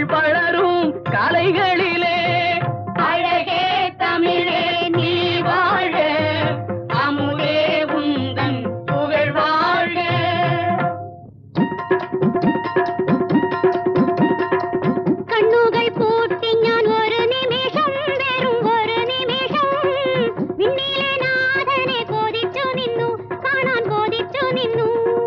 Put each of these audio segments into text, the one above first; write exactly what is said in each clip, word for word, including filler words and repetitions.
வளரும் கலைகளிலே அழகே தமிழே நீ வாழ அமுதே உந்தன் புகழ் வாழ்க. கண்ணுகள் பூட்டி ஞான் ஒரு நிமிஷம் வெறும் ஒரு நிமிஷம் விண்ணிலே நாதனே கோதிச்சு நின்னு காணான் கோதிச்சு நின்னு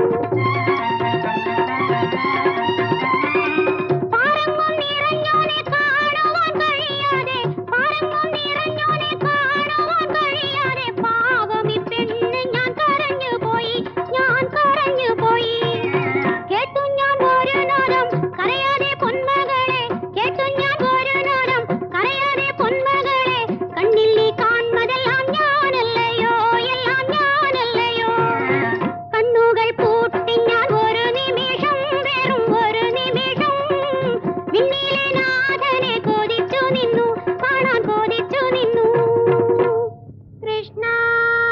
பாரங்கும் நிறஞ்சோனே காணுவான் கழியாதே பாரங்கும் நிறஞ்சோனே காணுவான் கழியாதே பாவமி பெண்ணு ஞான் கரஞ்சு போய் ஞான் கரஞ்சு போய் கேட்டு ஞான் ஒரு நாதம் கரையாதே பொன்மகளே கேட்டு ஞான் ஒரு நாதம் கரையாதே பொன்மகளே கண்ணில் நீ காண்பதெல்லாம் ஞான் இல்லையோ எல்லாம் ஞான் இல்லையோ கண்ணுகள் பூட்டி ஞான் ஒரு நிமிஷம் வெறும் ஒரு நிமிஷம் விண்ணிலே நாதனே கோதிச்சு நின்னு காணான் கோதிச்சு நின்னு கிருஷ்ணா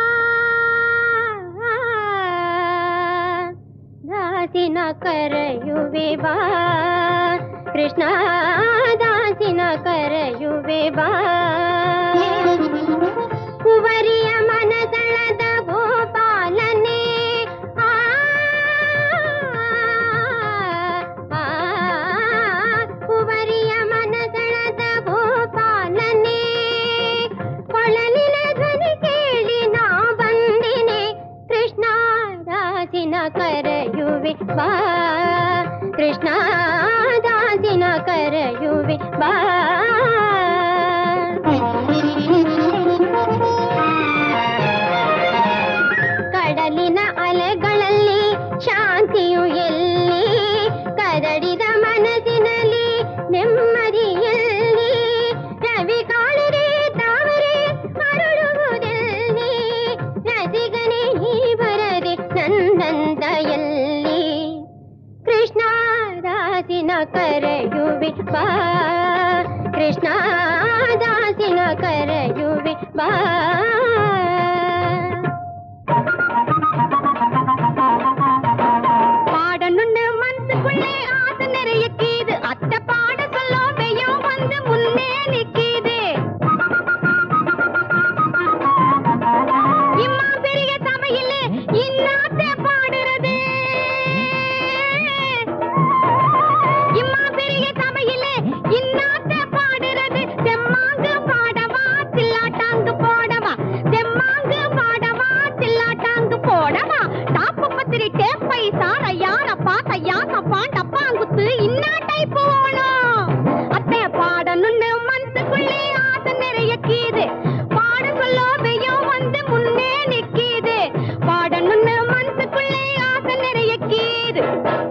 ದಾಸಿನ ಕರೆಯುವೆ ಬಾ ಕೃಷ್ಣ ದಾಸಿನ ಕರೆಯುವೆ ಬಾ ಕುವರಿಯ ಮನದಳದ ಗೋಪಾಲನೆ ಆ ಆ, ಕುವರಿಯ ಮನದಳದ ಗೋಪಾಲನೆ ಕೊಳಲಿನ ಧ್ವನಿ ಕೇಳಿ ನಾ ಬಂದಿನೆ ಕೃಷ್ಣ ದಾಸಿನ ಕರೆಯುವೆ ಬಾ ಕೃಷ್ಣ ದಾಸಿನ ಕರೆಯುವೆ ಬಾ ಕಡಲಿನ ಅಲೆಗಳಲ್ಲಿ ಶಾಂತಿಯು ಎಲ್ಲಿ ಕದಡಿದ ಮನಸ್ಸಿನಲ್ಲಿ ನೆಮ್ಮದಿ ಎಲ್ಲಿ ರವಿ ಕಾಳಿರೆ ತಾವರೆ ಮರಳುವುದೆಲ್ಲಿ ರಸಿಗನೇ ನೀ ಬರದೆ ನನ್ನಂದ ಎಲ್ಲಿ ಕೃಷ್ಣ ದಾಸಿನ ಕರೆಯುವೆ ಬಾ ಕೃಷ್ಣ ದಾಸಿನ ಕರೆಯುವೆ ಬಾ பாடணுன்னு மனசுக்குள்ளே ஆசை நிறைய கீது அத்தை பாட சொல்லாமையும் வந்து முன்னே நிக்கிது இம்மா பெரிய சபையிலே இன்னாத்தை பாடுறது இம்மா பெரிய சபையிலே இன்னாத்தை பாடுறது செம்மாங்கு பாடவா தில்லாட்டாங்கு போடவா செம்மாங்கு பாடவா தில்லாட்டாங்கு போடவா டாப்பு பத்திரி டேப்பை சார யார பாத்த யாச பாண்டப்பாங்குத்து இன்னா டைப் போகணும் அத்தை பாடணுன்னு மனசுக்குள்ளே ஆசை நிறைய கீது பாட சொல்லாமையும் வந்து முன்னே நிக்கிது பாடணுன்னு மனசுக்குள்ளே ஆசை நிறைய கீது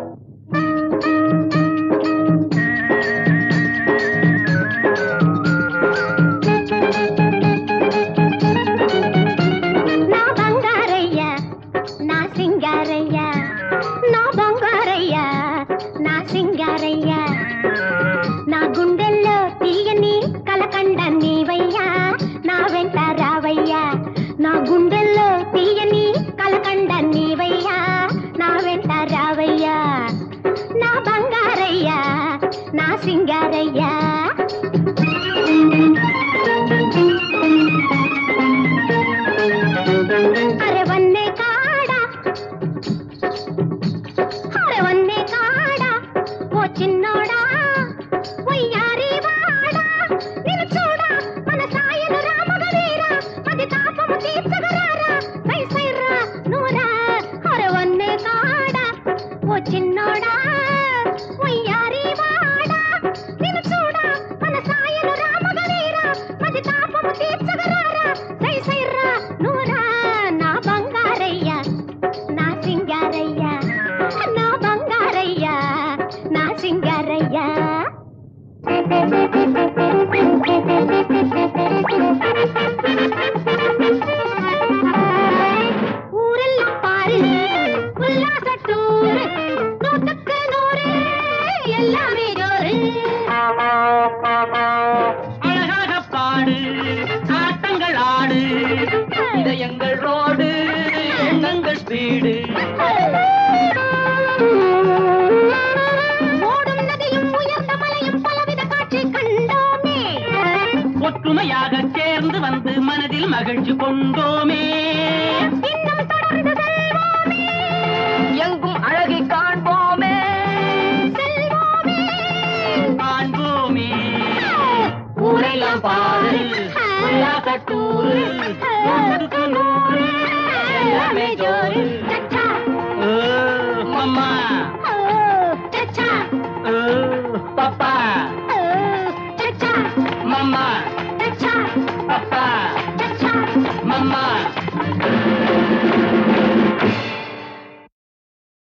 నా బంగారయ్య నా సింగారయ్య నా బంగారయ్య నా సింగారయ్య నా గుండెల్లో తీయని కలకండ నీవయ్యా నా వెంట రావయ్యా నా గుండెల్లో తీయని కలకండ నీవయ్యా నా వెంట రావయ్యా నా బంగారయ్య నా సింగారయ్య అరే వన్నే కాడా అరే వన్నే కాడా ఓ చిన్నోడా వయ్యారి వాడా నిన్ను చూడా మన సాయలు రామగవీరా అది తాపము తీర్చగరారా సై సైరా నూరా అరే వన్నే కాడా ఓ చిన్నోడా వయ్యారి వాడా నిన్ను చూడా మన సాయలు రామగవీరా అది తాపము తీర్చగరారా సై సైరా నూరా నా బంగారయ్య నా సింగారయ్య నా బంగారయ్య నా సింగారయ్య ஊரெல்லாம் பாரு உல்லாச டூரு நூற்றுக்கு நூறு எல்லாமே ஜோரு அழகாக பாடு ஆட்டங்கள் ஆடு இதயங்கள் ரோடு எண்ணங்கள் ஸ்பீடு ஓடும் நதியும் உயர்ந்த மலையும் பல மனதில் மகிழ்ச்சி கொண்டோமே இன்னும் தொடர்ந்து செல்வோமே எங்கும் அழகை காண்போமே செல்வோமே காண்போமே ஊரெல்லாம் பாரு கட்டூரு நூறுக்கு நூறு எல்லாமே ஜோறு சச்சா ஓ, மம்மா ஓ சச்சா ஓ, பப்பா ஓ சச்சா மம்மா சச்சா பப்பா சச்சா மம்மா